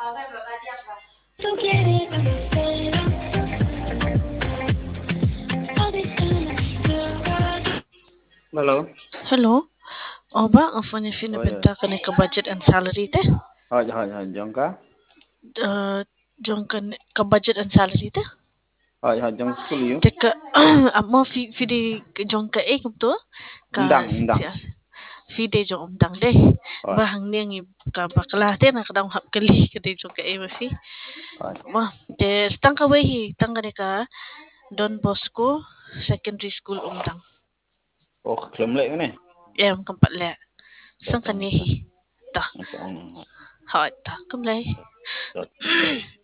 Don't get it, understand. All these diamonds, Hello. Hello. O ba, ang funny Oh yeah. finibenta ka ni ka budget and salary te? Jong ka? Jong ka budget and salary te? Jong school you? Teka, amo fi jong ka kum to? Ka Undang. siya. Fi de jong dang de. Hoi. Ba hang niang ka bakla te na kadang hap kali ka de jong ka ma fi. Hoi. Ma te stang ka wehi tang ka ka Don Bosco Secondary School umdang. Oh, klum lek ni. Em kampat le. Sang ka Datang. nehi. Ta. Datang. Ha ta. Kum lai. Dot.